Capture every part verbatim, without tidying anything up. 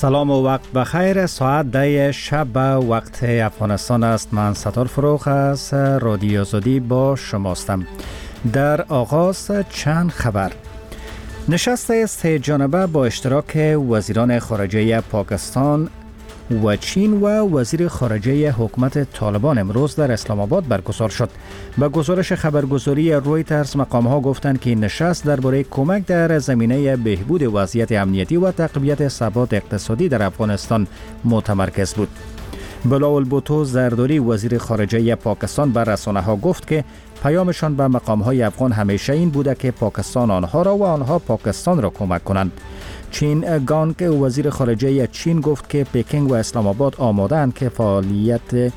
سلام و وقت بخیر. ساعت ده شب وقت افغانستان است. من ستار فروخ از رادیو آزادی با شماستم. در آغاز چند خبر. نشست سه جانبه با اشتراک وزیران خارجه پاکستان و چین و وزیر خارجه حکومت طالبان امروز در اسلام آباد برگزار شد. با گزارش خبرگزاری رویترز، مقام‌ها گفتند که این نشست درباره کمک در زمینه بهبود وضعیت امنیتی و تقویت ثبات اقتصادی در افغانستان متمرکز بود. بلاول بوتو زرداری وزیر خارجه پاکستان بر رسانه‌ها گفت که پیامشان به مقام‌های افغان همیشه این بوده که پاکستان آنها را و آنها پاکستان را کمک کنند. چین گانگ وزیر خارجه چین گفت که پکینگ و اسلام آباد آماده‌اند که فعالیت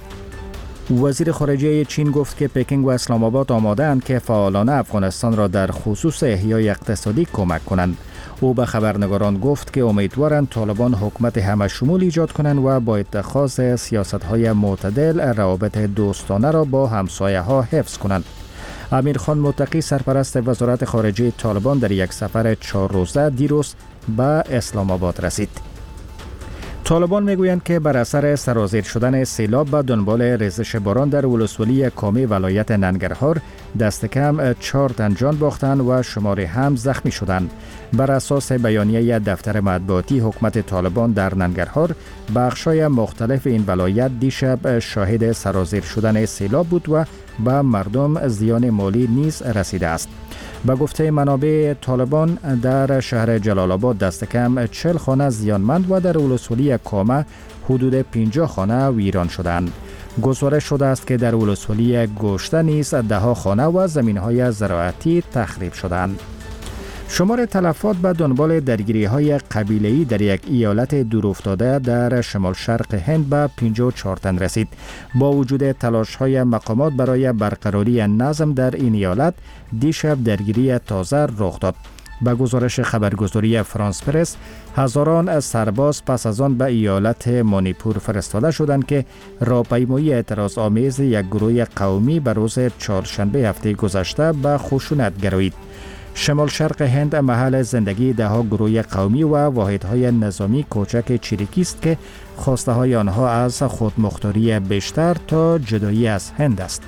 وزیر خارجه چین گفت که پکینگ و اسلام آباد آماده‌اند که فعالانه افغانستان را در خصوص احیای اقتصادی کمک کنند. او به خبرنگاران گفت که امیدوارند طالبان حکومت همه شمول ایجاد کنند و با اتخاذ سیاست‌های معتدل روابط دوستانه را با همسایه‌ها حفظ کنند. امیر خان متقی سرپرست وزارت خارجه طالبان در یک سفر چهار روزه دیروز به اسلام آباد رسید. طالبان میگویند که بر اثر سرازیر شدن سیلاب به دنبال ریزش باران در ولسوالی کامی ولایت ننگرهار دست کم چهار تن جان باختند و شماری هم زخمی شدند. بر اساس بیانیه دفتر مطبوعاتی حکومت طالبان در ننگرهار، بخش‌های مختلف این ولایت دیشب شاهد سرازیر شدن سیلاب بود و به مردم زیان مالی نیز رسیده است. به گفته منابع طالبان، در شهر جلال آباد دست کم چهل خانه زیانمند و در ولسوالی کامه حدود پنجاه خانه ویران شدند. گزارش شده است که در ولسوالی گوشته نیز ده ها خانه و زمین‌های زراعتی تخریب شدند. شمار تلفات به دنبال درگیری‌های قبیله‌ای در یک ایالت دورافتاده در شمال شرق هند به پنجاه و چهار تن رسید. با وجود تلاش‌های مقامات برای برقراری نظم در این ایالت، دیشب درگیری تازه رخ داد. به گزارش خبرگزاری فرانس پرس، هزاران سرباز پس از آن به ایالت مانیپور فرستاده شدند که راهپیمایی اعتراض‌آمیز یک گروه قومی به روز چهارشنبه هفته گذشته به خشونت گرایید. شمال شرق هند محل زندگی ده ها گروه قومی و واحدهای نظامی کوچک چریکی است که خواسته های آنها از خودمختاری بیشتر تا جدایی از هند است.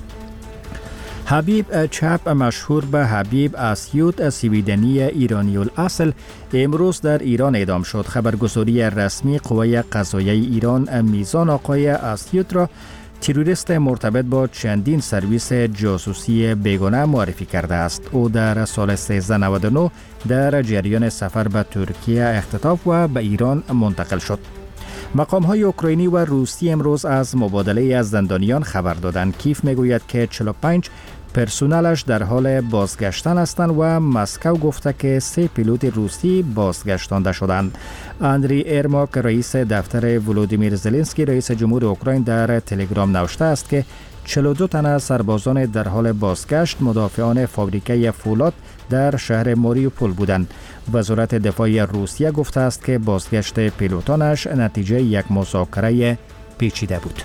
حبیب چپ مشهور به حبیب اسیوط سویدنی ایرانی الاصل امروز در ایران اعدام شد. خبرگزاری رسمی قوه قضاییه ایران میزان آقای اسیوط را تروریست مرتبط با چندین سرویس جاسوسی بیگانه معرفی کرده است. او در سال سیزده نود و نه در جریان سفر به ترکیه اختطاف و به ایران منتقل شد. مقام‌های اوکراینی و روسی امروز از مبادله از زندانیان خبر دادند. کیف میگوید که چهل و پنج پرسنلش در حال بازگشتن هستند و مسکو گفته که سه پیلوت روسی بازگشتانده شدند. اندری ارماک رئیس دفتر ولودیمیر زلنسکی رئیس جمهور اوکراین در تلگرام نوشته است که چهل و دو تن از سربازان در حال بازگشت مدافعان فابریکه فولاد در شهر ماریوپول بودند. وزارت دفاع روسیه گفته است که بازگشت پیلوتانش نتیجه یک مذاکره پیچیده بود.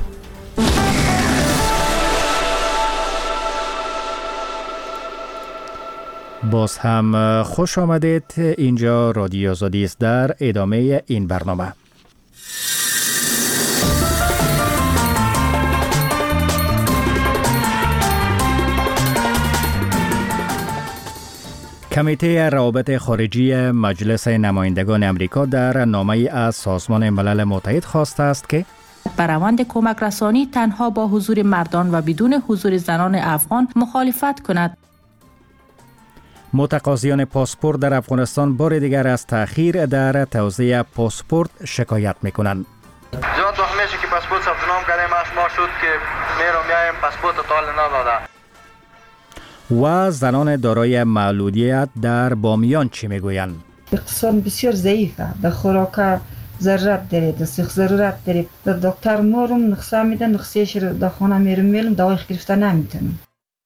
باز هم خوش آمدید. اینجا رادیو آزادی است. در ادامه این برنامه کمیته روابط خارجی مجلس نمایندگان امریکا در نامه‌ای از سازمان ملل متحد خواسته است که بر روند کمک رسانی تنها با حضور مردان و بدون حضور زنان افغان مخالفت کند. متقاضیان پاسپورت در افغانستان بار دیگر از تأخیر در توزیع پاسپورت شکایت می‌کنند. زیاد وقت میشه که پاسپورت ثبت نام کردیم، ما شد که میرم میایم پاسپورت تال نداده. و زنان دارای معلولیت در بامیان چی میگویند؟ اقتصاد بسیار ضعیفه، در خوراک ضرورت داره، در سیخ ضرورت داره. در دکتر مورم نقصه میده، نقصهش رو در خانه میرم میلم دوای گرفته نمیتونم.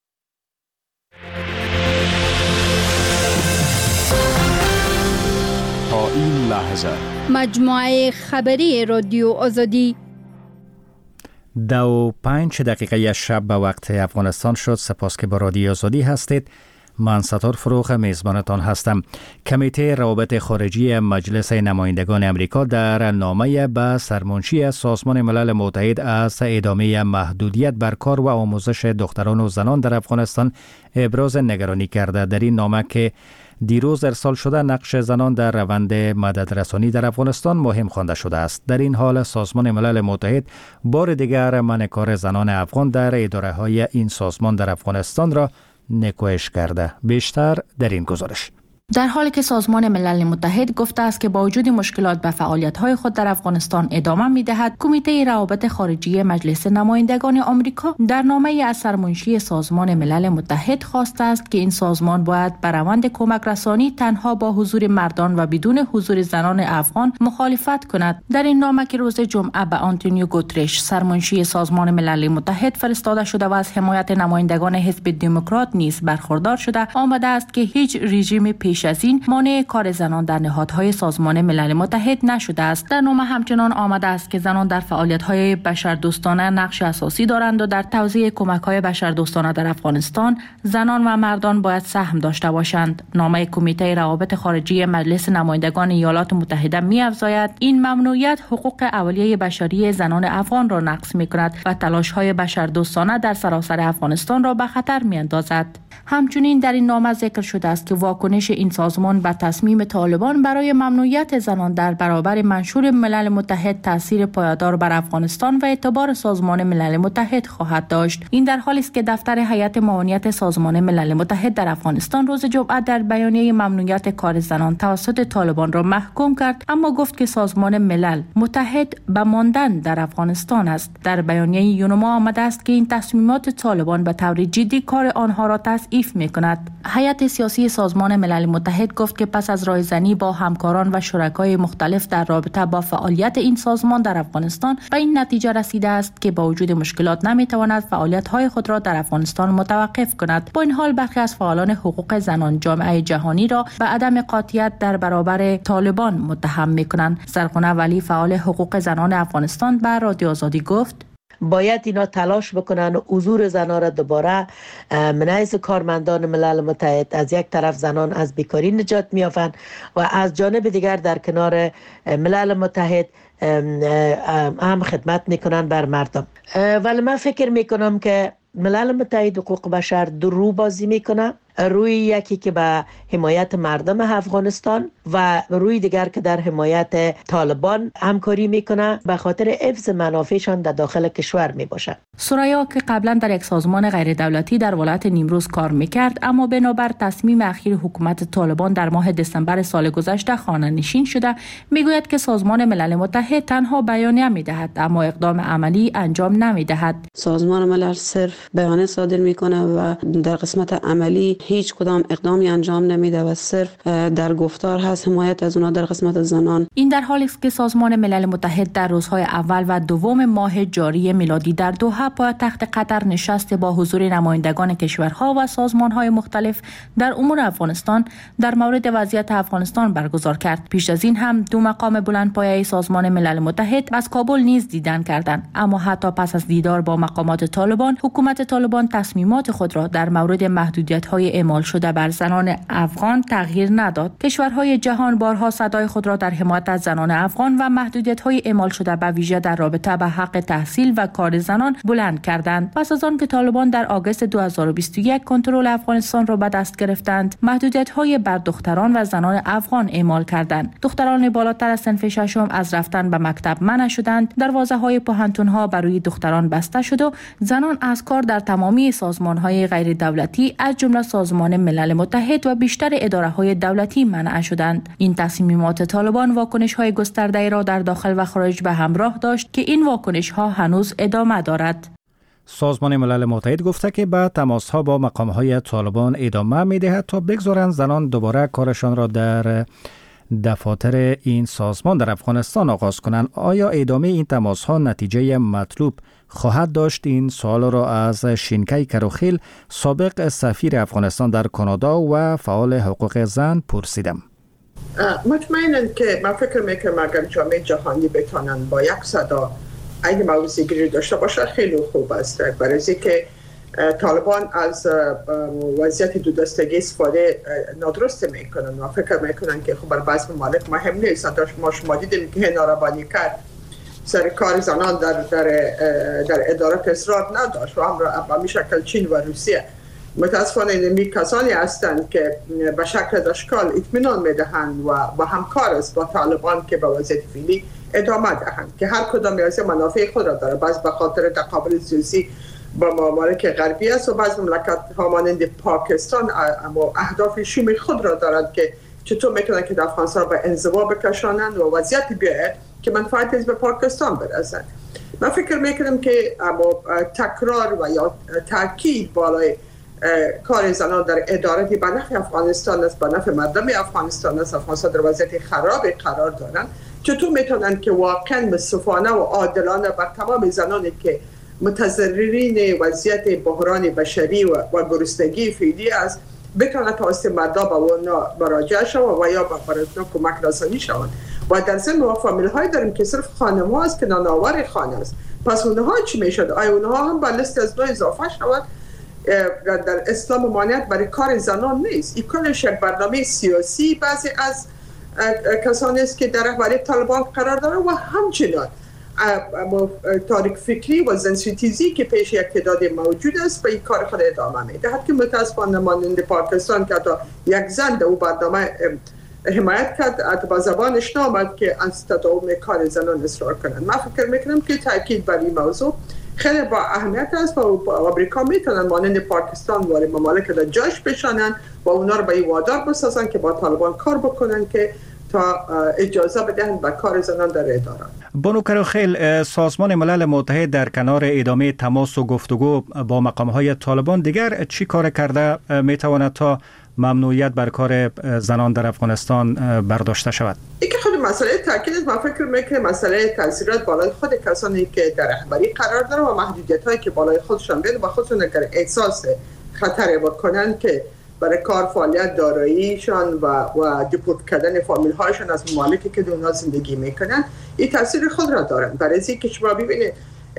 تا این لحظه مجموعه خبری رادیو آزادی دو و پنج دقیقه شب به وقت افغانستان شد. سپاس که با رادیو آزادی هستید. من ستار فروخ میزبانتان هستم. کمیته روابط خارجی مجلس نمایندگان امریکا در نامه به سرمنشی سازمان ملل متحد از ادامه محدودیت بر کار و آموزش دختران و زنان در افغانستان ابراز نگرانی کرده. در این نامه که دیروز ارسال شده، نقش زنان در روند مددرسانی در افغانستان مهم خوانده شده است. در این حال سازمان ملل متحد بار دیگر منع کار زنان افغان در اداره های این سازمان در افغانستان را نکوهش کرده. بیشتر در این گزارش. در حالی که سازمان ملل متحد گفته است که با وجود مشکلات به فعالیت‌های خود در افغانستان ادامه می‌دهد، کمیته روابط خارجی مجلس نمایندگان آمریکا در نامه‌ای از سرمنشی سازمان ملل متحد خواسته است که این سازمان باید بر روند کمک رسانی تنها با حضور مردان و بدون حضور زنان افغان مخالفت کند. در این نامه که روز جمعه به آنتونیو گوترش، سرمنشی سازمان ملل متحد فرستاده شده و از حمایت نمایندگان حزب دموکرات نیز برخوردار شده، آمده است که هیچ رژیم پیش از این مانع کار زنان در نهادهای سازمان ملل متحد نشده است. در نامه همچنان آمده است که زنان در فعالیت‌های بشردوستانه نقش اساسی دارند و در توزیع کمک‌های بشردوستانه در افغانستان زنان و مردان باید سهم داشته باشند. نامه کمیته روابط خارجی مجلس نمایندگان ایالات متحده می‌افزاید این ممنوعیت حقوق اولیه بشری زنان افغان را نقض می‌کند و تلاش‌های بشردوستانه در سراسر افغانستان را به خطر می‌اندازد. همچنین در این نامه ذکر شده است که واکنش این سازمان به تصمیم طالبان برای ممنوعیت زنان در برابر منشور ملل متحد تاثیر پایدار بر افغانستان و اعتبار سازمان ملل متحد خواهد داشت. این در حالی است که دفتر هیئت معاونیت سازمان ملل متحد در افغانستان روز جمعه در بیانیه ممنوعیت کار زنان توسط طالبان را محکوم کرد، اما گفت که سازمان ملل متحد به ماندن در افغانستان است. در بیانیه یونما آمده است که این تصمیمات طالبان به طور جدی کار آنها را تضعیف می‌کند. هیئت سیاسی سازمان ملل متحد گفت که پس از رایزنی با همکاران و شرکای مختلف در رابطه با فعالیت این سازمان در افغانستان به این نتیجه رسیده است که با وجود مشکلات نمی‌تواند فعالیت‌های خود را در افغانستان متوقف کند. با این حال برخی از فعالان حقوق زنان جامعه جهانی را به عدم قاطعیت در برابر طالبان متهم می‌کنند. زرغونه ولی، فعال حقوق زنان افغانستان، به رادیو آزادی گفت باید اینا تلاش بکنن و حضور زنان را دوباره من حیث کارمندان ملل متحد، از یک طرف زنان از بیکاری نجات می‌یابند و از جانب دیگر در کنار ملل متحد هم خدمت میکنن بر مردم. ولی من فکر میکنم که ملل متحد حقوق بشر دو رو بازی میکنه، روی یکی که به حمایت مردم افغانستان و روی دیگر که در حمایت طالبان همکاری میکنه به خاطر حفظ منافعشان در داخل کشور میباشه. سرایا که قبلا در یک سازمان غیر دولتی در ولایت نیمروز کار میکرد، اما بنابر تصمیم اخیر حکومت طالبان در ماه دسامبر سال گذشته خانه نشین شده، میگوید که سازمان ملل متحد تنها بیانیه میدهد اما اقدام عملی انجام نمیدهد. سازمان ملل صرف بیانیه صادر میکنه و در قسمت عملی هیچ کدام اقدامی انجام نمیده و صرف در گفتار هست حمایت از اونها در قسمت زنان. این در حالی است که سازمان ملل متحد در روزهای اول و دوم ماه جاری میلادی در دوحه پایتخت قطر نشست با حضور نمایندگان کشورها و سازمانهای مختلف در امور افغانستان در مورد وضعیت افغانستان برگزار کرد. پیش از این هم دو مقام بلندپایه سازمان ملل متحد از کابل نیز دیدن کردند، اما حتی پس از دیدار با مقامات طالبان، حکومت طالبان تصمیمات خود را در مورد محدودیت‌های اعمال شده بر زنان افغان تغییر نداد. کشورهای جهان بارها صدای خود را در حمایت از زنان افغان و محدودیت‌های اعمال شده به ویژه در رابطه با حق تحصیل و کار زنان بلند کردند. پس از آن که طالبان در آگوست دو هزار و بیست و یک کنترل افغانستان را به دست گرفتند، محدودیت‌های بر دختران و زنان افغان اعمال کردند. دختران بالاتر از صنف ششم از رفتن به مکتب منع شدند، دروازه‌های پوهنتون‌ها برای دختران بسته شد و زنان از کار در تمامی سازمان‌های غیر دولتی از جمله سازمان ملل متحد و بیشتر اداره‌های دولتی منع شدند. این تصمیمات طالبان واکنش‌های گسترده‌ای را در داخل و خارج به همراه داشت که این واکنش‌ها هنوز ادامه دارد. سازمان ملل متحد گفته که به تماس‌ها با مقام‌های طالبان ادامه می‌دهد تا بگذارند زنان دوباره کارشان را در دفاتر این سازمان در افغانستان آغاز کنند. آیا ادامه این تماس‌ها نتیجه مطلوب خواهد داشت؟ این سوال را از شینکای کروخیل، سابق سفیر افغانستان در کانادا و فعال حقوق زن پرسیدم. مطمئناً که من فکر میکنم اگر جامعه جهانی بتانن با یک صدا این موضوع گیری داشته باشه خیلی خوب است، برای اینکه طالبان از وضعیت دو دستگی استفاده نادرست میکنن و فکر میکنن که خب بر بعض ممالک مهم نیست. ما شما دیدیم که ناربانی کرد سر کار زنان در در در ادارات اصرار نداشت و هم به شکل چین و روسیه. متاسفانه اینمی کسانی هستند که به شکل اشکال اطمینان میدهند و با همکار است با طالبان که به وضعیت فعلی ادامه دهند که هر کدام از منافع خود را داره. بعض به خاطر تقابل سیاسی با ممالک غربی است و بعض مملکت ها مانند پاکستان اما اهداف شوم خود را دارند که چطور میتونن که افغانستان به انزوا بکشانند و وضعیت بیاید که منفعت به پاکستان برسند. من فکر میکنم که اما تکرار و یا تاکید بالای کار زنان در ادارتی به نفع افغانستان است، به نفع مردم افغانستان است، افغانستان در وضعیت خراب قرار دارند، چطور میتونن که واقعا منصفانه و عادلانه بر تمام زنانی که متضررین وضعیت بحران بشری و, و گرسنگی فعلی است بتوانند توسط مردم به اونا مراجعه شوند و یا به اونا کمک رسانی شوند. و در ضمن ما فامیل های داریم که صرف خانم ها است که نانآور خانه است. پس اونها چی میشد؟ آیا اونها هم به لیست از نو اضافه شوند؟ در اسلام مانعیت برای کار زنان نیست. این کلش یک برنامه سیاسی بعضی از کسانی است که در رهبری طالبان قرار داره و همچنان تاریک فکری و زنسیتیزی که پیش یک تعداد موجود است به این کار خود ادامه میدهد که متاسفانه مانند پاکستان که تا یک زن در او برنامه حمایت کرد با زبانش نامد که از تداوم کار زنان اصرار کنند. من فکر میکنم که تاکید بر این موضوع خیلی با اهمیت است و آمریکا میتونن مانند پاکستان و ممالک را جاش بشانند و اونا رو به این وادار بسازن که با طالبان کار بکنن که تا اجازه بدهند به کار زنان در ادارات. بانو کروخیل، سازمان ملل متحد در کنار ادامه تماس و گفتگو با مقامهای طالبان دیگر چی کار کرده میتواند تا ممنوعیت بر کار زنان در افغانستان برداشته شود؟ این که خود مسئله تاکید است. من فکر میکنم مسئله تاثیرات بالای خود کسانی که در رهبری قرار دارن و محدودیت هایی که بالای خودشان بیاد و خودشون اگر احساس خطر بکنن که برای کار فعالیت داراییشان و و دیپورت کردن فامیل هایشان از ممالکی که در اونها زندگی میکنن این تاثیر خود را دارن. برای اینکه شما ببینید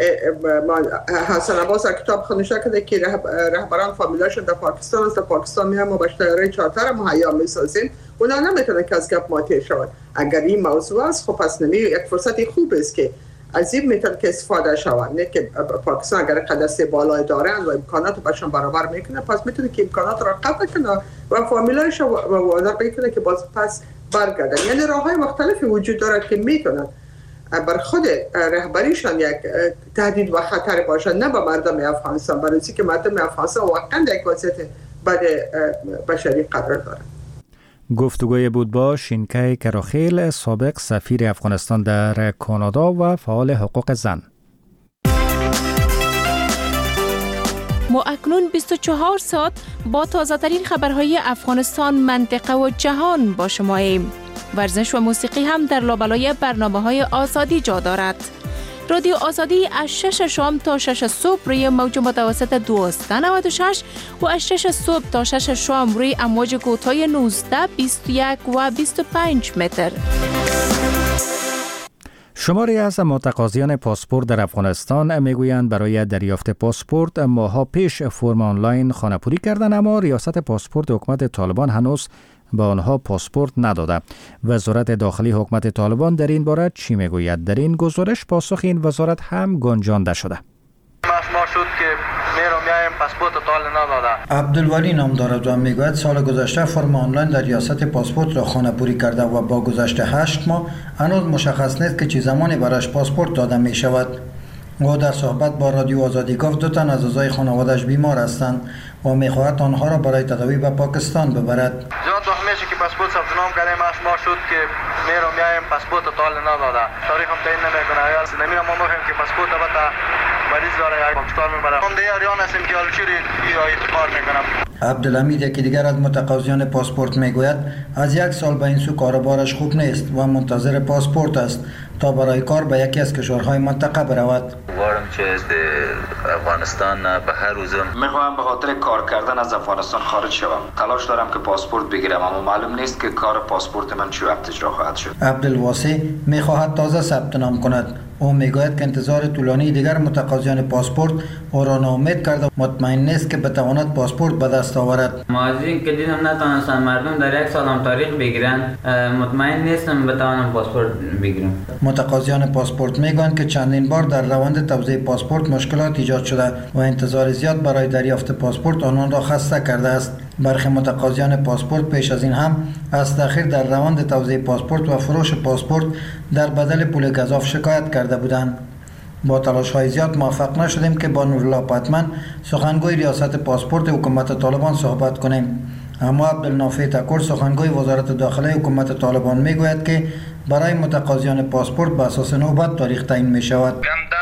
حسن عباس در کتاب خونشه کرده که رهبران فامیلاشون در پاکستان است، در پاکستان میام ما باش تیاره چارتر مهیا میسازیم، اونا نمیتونن که از گپ ماته شود. اگر این موضوع است خب پس نمی یک فرصت خوب است که از این میتونن که استفاده شود. نه که پاکستان اگر قدرت بالای دارند و امکانات باشون برابر میکنه پس میتونه که امکانات را قطع کنه و فامیلایش و وادار بکنه که باز پس برگردن. یعنی راههای مختلفی وجود دارد که میتونن بر خود رهبریشان یک تهدید و خطر باشد، نه به مردم افغانستان، برای اینکه مردم افغانستان واقعا در یک وضعیت بد بشری قرار دارند. گفتگوی بود با شینکای کروخیل، سابق سفیر افغانستان در کانادا و فعال حقوق زن. ما اکنون بیست و چهار ساعت با تازه ترین خبرهای افغانستان، منطقه و جهان با شما ایم. ورزش و موسیقی هم در لابلای برنامه‌های آزادی جا دارد. رادیو آزادی از شش شام تا شش صبح روی موج متوسط دویست و نود و شش و از شش صبح تا شش شام روی امواج کوتاه نوزده، بیست و یک و بیست و پنج متر. شماری از متقاضیان پاسپورت در افغانستان میگویند برای دریافت پاسپورت ماها پیش فرم آنلاین خانه‌پوری کردند، اما ریاست پاسپورت حکومت طالبان هنوز با آنها پاسپورت نداده. وزارت داخلی حکومت طالبان در این باره چی میگوید؟ در این گزارش پاسخ این وزارت هم گنجانده شده. ما شد که میرم میایم پاسپورت طالب نداده. عبدالولی نام دارد و میگوید سال گذشته فرم آنلاین در ریاست پاسپورت را خانه‌پوری کرده و با گذشت هشت ماه هنوز مشخص نیست که چه زمانی برایش پاسپورت داده می شود. او در صحبت با رادیو آزادی گفت دو تن از اعضای خانواده‌اش بیمار هستند و می‌خواهد آنها را برای تداوی به پاکستان ببرد. زیاد وقت میشه که پاسپورت ثبت نام کردیم، ما شد که میرم میایم پاسپورت طالب نداده. تاریخ هم تعیین نمیکنه. یا نمیرم ما میگیم که پاسپورت البته مریض داره یا پاکستان میبره. هم دیگه ریان هستیم که الچوری یا اعتبار میکنم. عبدالحمید یکی دیگر از متقاضیان پاسپورت میگوید از یک سال به این سو کاروبارش خوب نیست و منتظر پاسپورت است تا برای کار به یکی از کشورهای منطقه برود. وارم که از افغانستان به هر روزم میخواهم به خاطر کار کردن از افغانستان خارج شوم. تلاش دارم که پاسپورت بگیرم اما معلوم نیست که کار پاسپورت من چه وقت اجرا خواهد شد. عبدالواسی میخواهد تازه ثبت نام کند. او میگوید که انتظار طولانی دیگر متقاضیان پاسپورت او را ناامید کرده، مطمئن نیست که بتواند پاسپورت به دست آورد. ما از این که دیدم نتوانستن مردم در یک سال هم تاریخ بگیرن، مطمئن نیستم بتوانم پاسپورت بگیرم. متقاضیان پاسپورت میگویند که چندین بار در روند توزیع پاسپورت مشکلات ایجاد شده و انتظار زیاد برای دریافت پاسپورت آنان را خسته کرده است. برخی متقاضیان پاسپورت پیش از این هم از تأخیر در روند توزیع پاسپورت و فروش پاسپورت در بدل پول گزاف شکایت کرده بودند. با تلاش‌های زیاد موفق نشدیم که با نورالله پتمن سخنگوی ریاست پاسپورت حکومت طالبان صحبت کنیم. اما عبدالنافع تکور سخنگوی وزارت داخله حکومت طالبان میگوید که برای متقاضیان پاسپورت به اساس نوبت تاریخ تعیین می شود.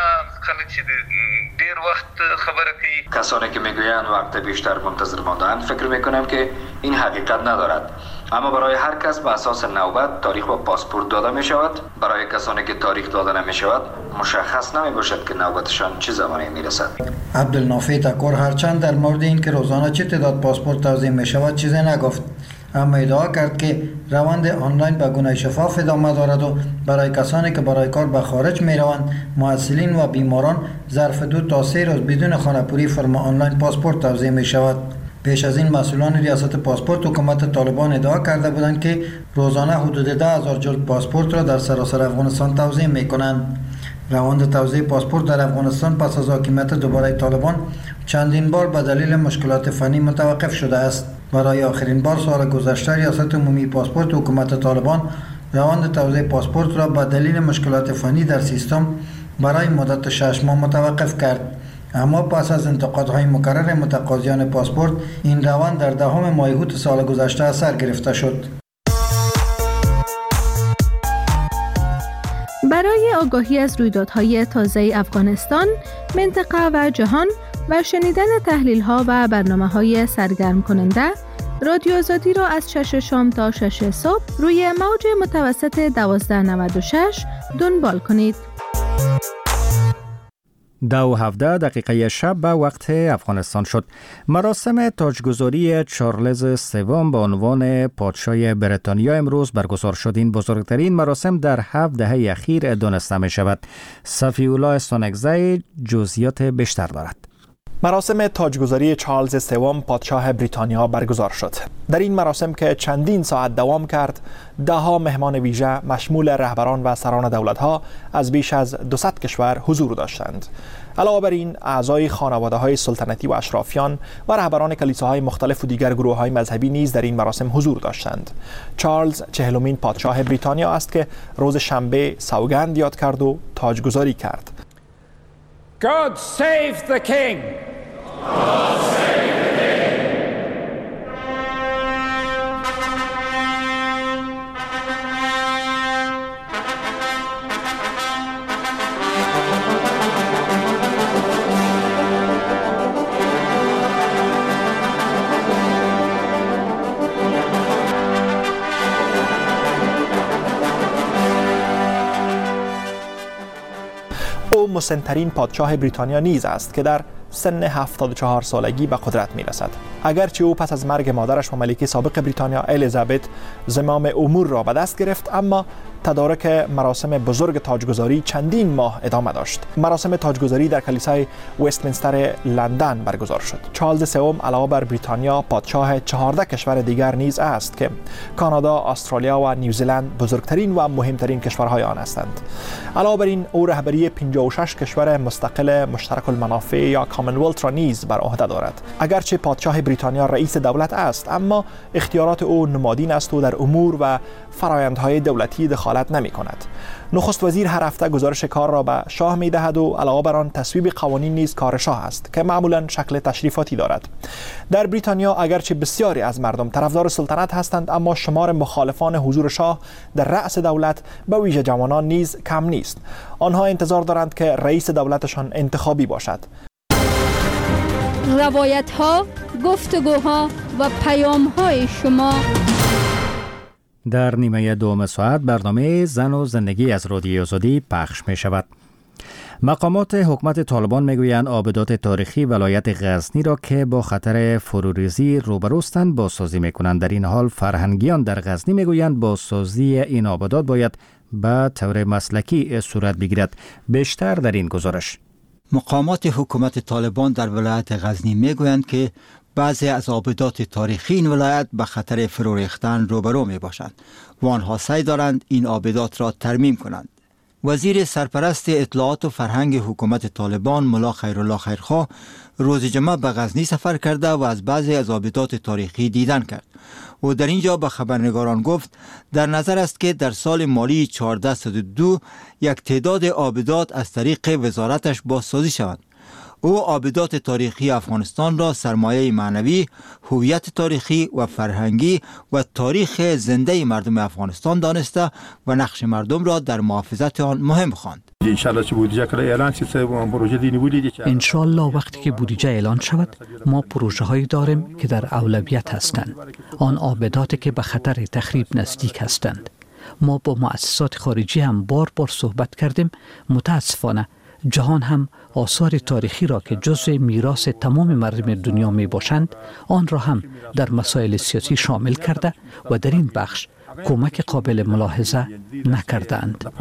دیر وقت خبره که کسانی که میگویند وقت بیشتر منتظر مانده‌اند فکر میکنم که این حقیقت ندارد، اما برای هر کس به اساس نوبت تاریخ و پاسپورت داده می شود. برای کسانی که تاریخ داده نمی شود مشخص نمی باشد که نوبتشان چه زمانی می رسد. عبدالنافع تکور هرچند در مورد این که روزانه چه تعداد پاسپورت توزیع می شود چیزی نگفت، اما ادعا کرد که روند آنلاین به گونه شفاف ادامه دارد و برای کسانی که برای کار به خارج می روند، محصلین و بیماران ظرف دو تا سه روز بدون خانه‌پوری فرم آنلاین پاسپورت توزیع می شود. پیش از این مسئولان ریاست پاسپورت حکومت طالبان ادعا کرده بودند که روزانه حدود ده هزار جلد پاسپورت را در سراسر افغانستان توزیع می کنند. روند توزیع پاسپورت در افغانستان پس از حاکمیت دوباره طالبان چندین بار به دلیل مشکلات فنی متوقف شده است. برای آخرین بار سال گذشته ریاست عمومی پاسپورت حکومت طالبان روند توزیع پاسپورت را به دلیل مشکلات فنی در سیستم برای مدت شش ماه متوقف کرد. اما پس از انتقادهای مکرر متقاضیان پاسپورت این روند در دهم ماه اوت سال گذشته اثر گرفته شد. برای آگاهی از رویدادهای تازه افغانستان، منطقه و جهان و شنیدن تحلیل‌ها و برنامه‌های سرگرم کننده، رادیو آزادی را از شش شام تا شش صبح روی موج متوسط دوازده نود و شش دنبال کنید. دو و هفده دقیقه شب به وقت افغانستان شد. مراسم تاجگذاری چارلز سوم به عنوان پادشاه بریتانیا امروز برگزار شد. این بزرگترین مراسم در هفت دهه اخیر دانسته می شود. صفی الله سونگزی جزئیات بیشتر دارد. مراسم تاجگذاری چارلز سوم پادشاه بریتانیا برگزار شد. در این مراسم که چندین ساعت دوام کرد، ده ها مهمان ویژه مشمول رهبران و سران دولت‌ها از بیش از دویست کشور حضور داشتند. علاوه بر این، اعضای خانواده‌های سلطنتی و اشرافیان و رهبران کلیساهای مختلف و دیگر گروه‌های مذهبی نیز در این مراسم حضور داشتند. چارلز چهلمین پادشاه بریتانیا است که روز شنبه سوگند یاد کرد و تاجگذاری کرد. God save the king. God save the king. او مسن‌ترین پادشاه بریتانیا نیز است که در سن هفتاد و چهار سالگی به قدرت می رسد. اگرچه او پس از مرگ مادرش و ملکه سابق بریتانیا الیزابت زمام امور را به دست گرفت، اما تدارک مراسم بزرگ تاجگذاری چندین ماه ادامه داشت. مراسم تاجگذاری در کلیسای وستمینستر لندن برگزار شد. چارلز سوم علاوه بر بریتانیا پادشاه چهارده کشور دیگر نیز است که کانادا، استرالیا و نیوزیلند بزرگترین و مهمترین کشورهای آن هستند. علاوه بر این، او رهبری پنجاه و شش کشور مستقل مشترک المنافع یا کامنولت را نیز بر عهده دارد. اگرچه پادشاه بریتانیا رئیس دولت است، اما اختیارات او نمادین است و در امور و فرآیندهای دولتی دخالت نمی کند. نخست وزیر هر هفته گزارش کار را به شاه می دهد و علاوه بر آن تصویب قوانین نیز کار شاه است که معمولا شکل تشریفاتی دارد. در بریتانیا اگرچه بسیاری از مردم طرفدار سلطنت هستند، اما شمار مخالفان حضور شاه در رأس دولت به ویژه جوانان نیز کم نیست. آنها انتظار دارند که رئیس دولتشان انتخابی باشد. روایت ها، گفتگوها و پیام های شما در نیمه دوم ساعت برنامه زن و زندگی از رادیو آزادی پخش می شود. مقامات حکومت طالبان میگویند آبدات تاریخی ولایت غزنی را که با خطر فروریزی روبروستند بازسازی میکنند. در این حال فرهنگیان در غزنی میگویند بازسازی این آبدات باید به طور مسلکی صورت بگیرد. بیشتر در این گزارش. مقامات حکومت طالبان در ولایت غزنی میگویند که بعضی از آبدات تاریخی این ولایت به خطر فرو ریختن روبرو می باشند و آنها سعی دارند این آبدات را ترمیم کنند. وزیر سرپرست اطلاعات و فرهنگ حکومت طالبان ملا خیرالله خیرخواه روز جمعه به غزنی سفر کرده و از بعضی از آبدات تاریخی دیدن کرد. و در اینجا به خبرنگاران گفت در نظر است که در سال مالی چهارده صد و دو یک تعداد آبدات از طریق وزارتش بازسازی شوند. او آبدات تاریخی افغانستان را سرمایه معنوی، هویت تاریخی و فرهنگی و تاریخ زنده مردم افغانستان دانسته و نقش مردم را در محافظت آن مهم خواند. انشالله وقتی که بودجه اعلان شود ما پروژه هایی داریم که در اولویت هستند. آن آبداتی که به خطر تخریب نزدیک هستند. ما با مؤسسات خارجی هم بار بار صحبت کردیم. متاسفانه جهان هم آثار تاریخی را که جزء میراث تمام مردم دنیا می باشند آن را هم در مسائل سیاسی شامل کرده و در این بخش کمک قابل ملاحظه نکردند.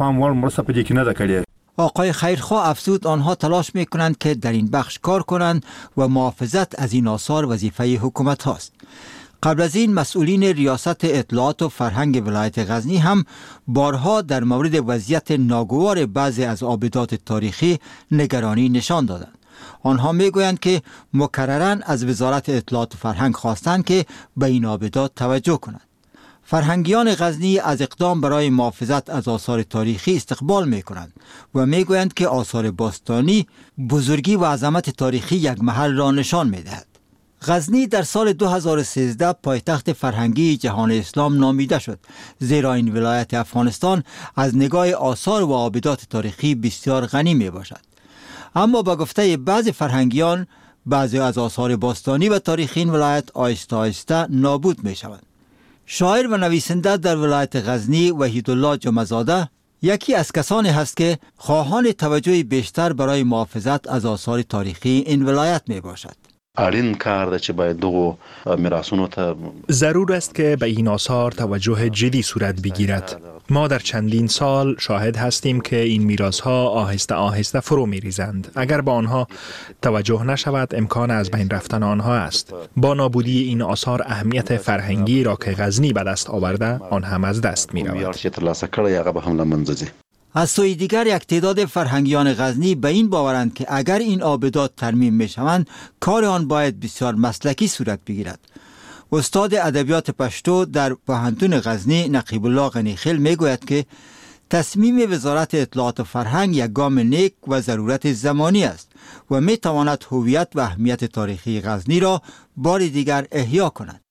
آقای خیرخواه افزود آنها تلاش می کنند که در این بخش کار کنند و محافظت از این آثار وظیفه حکومت هاست. قبل از این مسئولین ریاست اطلاعات و فرهنگ ولایت غزنی هم بارها در مورد وضعیت ناگوار بعضی از آبدات تاریخی نگرانی نشان دادند. آنها میگویند که مکرراً از وزارت اطلاعات و فرهنگ خواستند که به این آبدات توجه کنند. فرهنگیان غزنی از اقدام برای محافظت از آثار تاریخی استقبال می کنند و می گویند که آثار باستانی بزرگی و عظمت تاریخی یک محل را نشان می دهد. غزنی در سال دو هزار و سیزده پایتخت فرهنگی جهان اسلام نامیده شد، زیرا این ولایت افغانستان از نگاه آثار و آبدات تاریخی بسیار غنی می باشد. اما با گفته بعض فرهنگیان بعضی از آثار باستانی و تاریخی این ولایت آهسته آهسته نابود می شوند. شاعر و نویسنده در ولایت غزنی وحیدالله جمعه‌زاده یکی از کسانی هست که خواهان توجه بیشتر برای محافظت از آثار تاریخی این ولایت می باشد. اړین کار ده چې باید دغو میراثونو ته ضرور است که به این آثار توجه جدی صورت بگیرد. ما در چندین سال شاهد هستیم که این میراث‌ها آهسته آهسته فرو می‌ریزند. اگر به آنها توجه نشود امکان از بین رفتن آنها است. با نابودی این آثار اهمیت فرهنگی را که غزنی به دست آورده آن هم از دست می‌رود. از سوی دیگر یک تعداد فرهنگیان غزنی به این باورند که اگر این آبدات ترمیم می شوند کار آن باید بسیار مسلکی صورت بگیرد. استاد ادبیات پشتو در پوهنتون غزنی نقیب الله غنیخیل می گوید که تصمیم وزارت اطلاعات و فرهنگ یک گام نیک و ضرورت زمانی است و می تواند هویت و اهمیت تاریخی غزنی را بار دیگر احیا کند.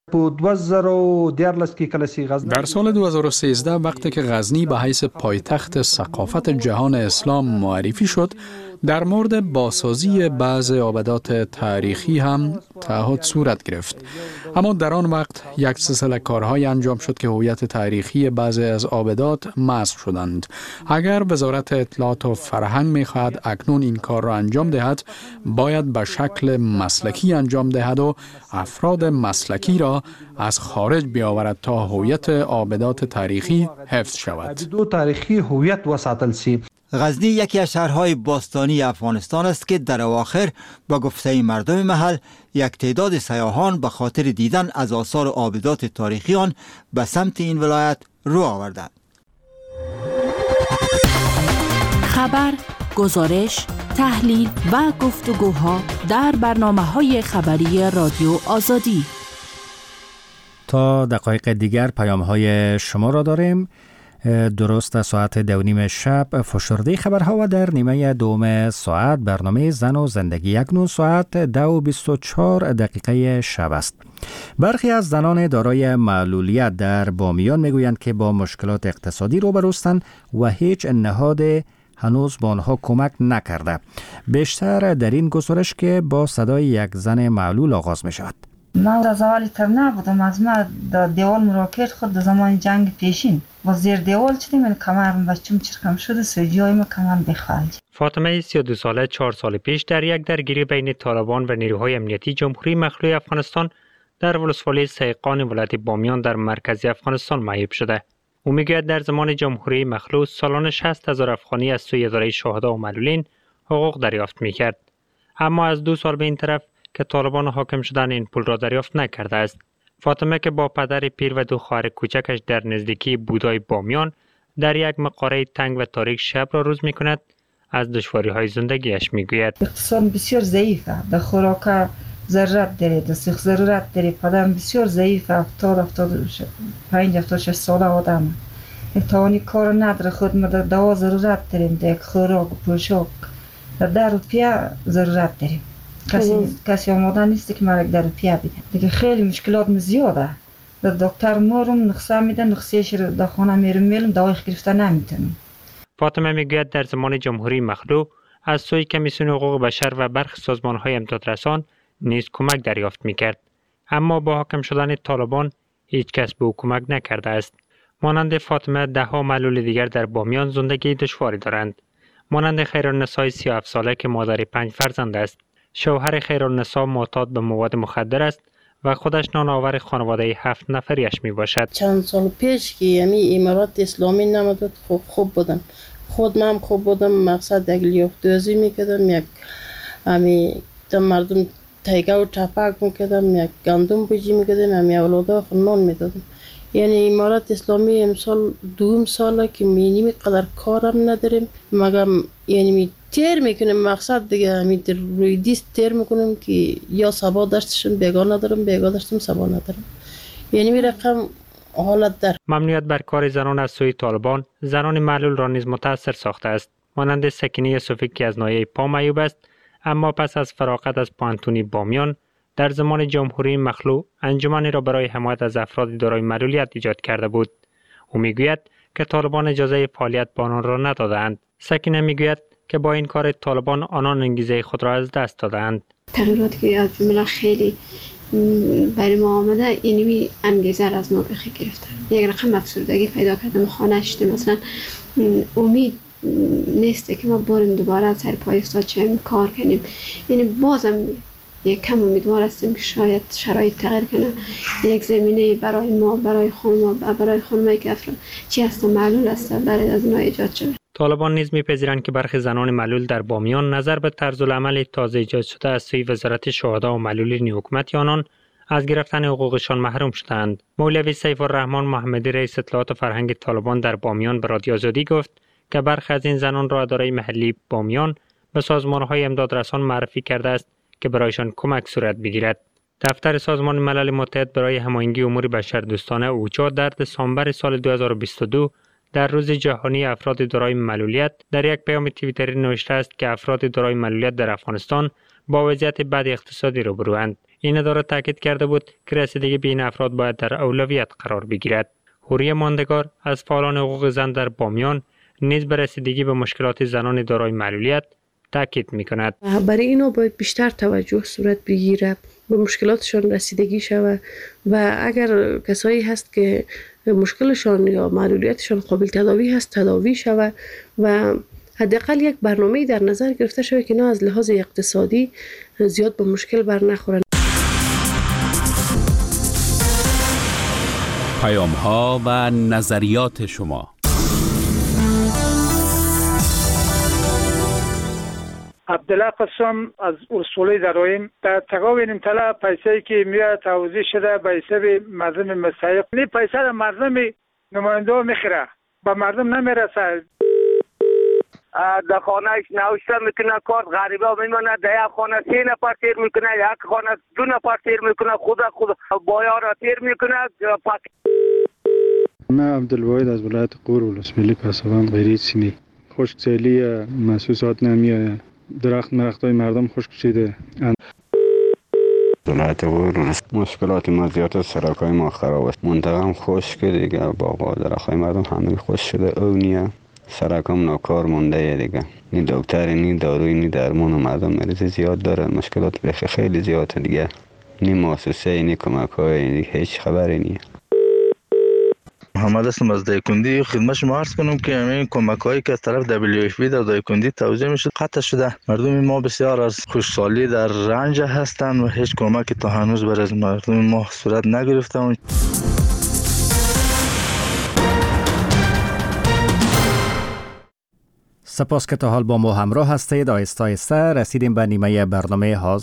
در سال دو هزار و سیزده وقتی که غزنی به حیث پایتخت ثقافت جهان اسلام معرفی شد در مورد بازسازی بعض آبدات تاریخی هم تعهد صورت گرفت. اما در آن وقت یک سلسله کارهای انجام شد که هویت تاریخی بعضی از آبدات مسخ شدند. اگر وزارت اطلاعات و فرهنگ می‌خواهد اکنون این کار را انجام دهد باید به شکل مسلکی انجام دهد و افراد مسلکی را از خارج بیاورد تا هویت آبدات تاریخی حفظ شود. غزنی یکی از شهرهای باستانی افغانستان است که در اواخر با گفته مردم محل یک تعداد سیاحان به خاطر دیدن از آثار و آبدات تاریخی آن به سمت این ولایت رو آوردند. خبر، گزارش، تحلیل و گفتگوها در برنامه‌های خبری رادیو آزادی. تا دقایق دیگر پیام‌های شما را داریم. درست ساعت دو نیم شب فشرده خبرها و در نیمه دوم ساعت برنامه زن و زندگی اکنون ساعت دو بیست و چهار دقیقه شب است. برخی از زنان دارای معلولیت در بامیان میگویند که با مشکلات اقتصادی روبروستند و هیچ نهاد هنوز با آنها کمک نکرده. بیشتر در این گزارش که با صدای یک زن معلول آغاز می شود. ما از اول تر نبودم، از ما در دیوال مراکت خود در زمان جنگ پیشین و زیر دیوال چیدیم من کمرم بچم چرکم شده سوجی های ما کمرم بخالج. فاطمه سی و دو ساله چهار سال پیش در یک درگیری بین طالبان و نیروهای امنیتی جمهوری مخلوع افغانستان در ولسوالی سیقان ولایت بامیان در مرکزی افغانستان معیب شده. او میگوید در زمان جمهوری مخلوع سالانه شصت هزار افغانی از سوی اداره شهدا و معلولین حقوق دریافت میکرد. اما از دو سال به این طرف که طالبان حاکم شدن این پول را دریافت نکرده است. فاطمه که با پدر پیر و دو خواهر کوچکش در نزدیکی بودای بامیان در یک مقاره تنگ و تاریک شب را روز میکند، از دشواری های زندگیش میگوید. اقتصاد بسیار ضعیفه، در خوراک ضرورت داره، در سیخ ضرورت داره، پدرم بسیار ضعیفه، هفتاد هفتاد پنج هفتاد شش ساله آدم، توانی کار نداره، خود ما در دوا ضرورت داریم، در خوراک پوشاک در ده روپیه ضرورت داریم. کسی کسی آماده نیست که ما در روپیه بده. دیگه خیلی مشکلات زیاده. در دکتر ما رو نقصه میدن، نقصهش رو در خانه میرم میلم دوای گرفته نمیتونم. فاطمه میگوید در زمان جمهوری مخلوع از سوی کمیسیون حقوق بشر و برخی سازمان‌های امدادرسان نیز کمک دریافت میکرد. اما با حاکم شدن طالبان هیچ کس به او کمک نکرده است. مانند فاطمه ده ها معلول دیگر در بامیان زندگی دشواری دارند. مانند خیرالنساء سی و هفت ساله که مادر پنج فرزند است. شوهر خیرالنساء معتاد به مواد مخدر است و خودش نانآور خانواده هفت نفریش می باشد. چند سال پیش که یعنی امارات اسلامی نمداد خوب خوب بودم. خود من خوب بودم، مقصد یک لیافتوزی میکردم، یک امی مردم تیگه و چپک میکردم، یک گندم بجی میکردم، امی اولادا خنان میدادم. یعنی امارات اسلامی امسال دوم ساله که مینیم قدر کارم نداریم، مگم یعنی تیر میکنیم، مقصد دیگه همین روی دیست تیر میکنیم که یا سبا داشتشم بیگا ندارم، بیگا داشتم سبا ندارم. یعنی می رقم حالت در ممنوعیت بر کار زنان از سوی طالبان زنان معلول را نیز متاثر ساخته است. مانند سکینه یوسفی که از ناحیه پام ایوب است، اما پس از فراغت از پانتونی بامیان در زمان جمهوری مخلوع انجمنی را برای حمایت از افراد دارای معلولیت ایجاد کرده بود. او میگوید که طالبان اجازه فعالیت با آنان را ندادند. سکینه میگوید که با این کار طالبان آنان انگیزه خود را از دست دادند. تغییراتی که از جمله خیلی برای ما آمده، اینمی انگیزه را از ما بخی گرفتن. یک رقم افسردگی پیدا کردم، خانه شدیم، مثلا امید نیست که ما باریم دوباره از سر پای استاد چیم کار کنیم. یعنی بازم یک کم امیدوار هستیم که شاید شرایط تغییر کنه، یک زمینه برای ما، برای خانم، برای خانمایی که افراد چی هست معلول است برای از اینا ایجاد شده. طالبان نیز می‌پذیرند که برخی زنان معلول در بامیان نظر به طرز العمل تازه ایجاد شده از سوی وزارت شهدا و معلولین حکومت آنان از گرفتن حقوقشان محروم شدند. مولوی سیف الرحمن محمدی رئیس اطلاعات و فرهنگ طالبان در بامیان به رادیو آزادی گفت که برخی از این زنان را اداره محلی بامیان به سازمان‌های امدادرسان معرفی کرده است که برایشان کمک صورت بگیرد. دفتر سازمان ملل متحد برای هماهنگی امور بشردوستانه اوچا در دسامبر سال دو هزار و بیست و دو در روز جهانی افراد دارای معلولیت در یک پیام توییتری نوشته است که افراد دارای معلولیت در افغانستان با وضعیت بد اقتصادی روبروند. این اداره تاکید کرده بود که رسیدگی به این افراد باید در اولویت قرار بگیرد. حوری ماندگار از فعالان حقوق زن در بامیان نیز به رسیدگی به مشکلات زنان دارای معلولیت تاکید می‌کند. برای اینا باید بیشتر توجه صورت بگیره، به مشکلاتشان رسیدگی شود و اگر کسایی هست که مشکلشان یا معلولیتشان قابل تداوی هست تداوی شود و حداقل یک برنامه در نظر گرفته شود که نه از لحاظ اقتصادی زیاد به مشکل بر نخورند. پیام ها و نظریات شما. عبدالله قسم از اصولی درایم در تقاوین امتلا پیسه‌ای که میاد توضیح شده به حساب مردم مستحق، این پیسه را مردم نماینده میخره، به مردم نمیرسه. در خانهش نوشته میکنه کارت غریبا میمونه، در یک خانه سه نفر تیر میکنه، یک خانه دو نفر تیر میکنه، خدا خدا بایا را تیر میکنه. من عبدالواحد از ولایت غور ولسوالی پسابان غیری سیمی. خشکسالی محسوسات نمیآید، درخت مرختای مردم خشک شده. ولایت غور مشکلات ما زیاد است، سرکای ما خراب است، منطقه خشک دیگه، باغ و درختای مردم همه خشک شده، او نیه سرکم ناکار مونده دیگه، نی دکتر نی داروی نی درمان، مردم مریض زیاد داره، مشکلات بخی خیلی زیاده دیگه، نی مؤسسه نی کمک های نی هیچ خبری نیه. محمد هستم از دایکندی. خدمت شما عرض کنم که همین کمک هایی که از طرف دبلیو اف پی در دایکندی توزیع میشه قطع شده. مردم ما بسیار از خوشحالی در رنج هستند و هیچ کمکی تا هنوز برای مردم ما صورت نگرفته. سپاس که تا حال با ما همراه هستید. آهسته آهسته رسیدیم به نیمه برنامه